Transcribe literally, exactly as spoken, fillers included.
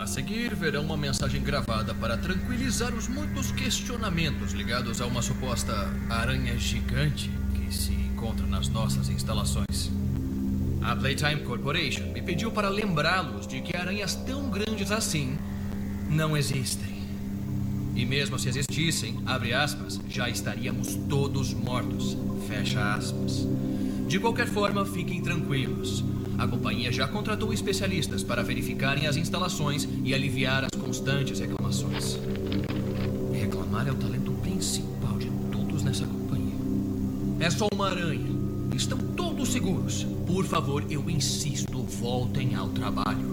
A seguir, verão uma mensagem gravada para tranquilizar os muitos questionamentos ligados a uma suposta aranha gigante que se encontra nas nossas instalações. A Playtime Corporation me pediu para lembrá-los de que aranhas tão grandes assim não existem. E mesmo se existissem, abre aspas, já estaríamos todos mortos, fecha aspas. De qualquer forma, fiquem tranquilos. A companhia já contratou especialistas para verificarem as instalações e aliviar as constantes reclamações. Reclamar é o talento principal de todos nessa companhia. É só uma aranha. Estão todos seguros. Por favor, eu insisto, voltem ao trabalho.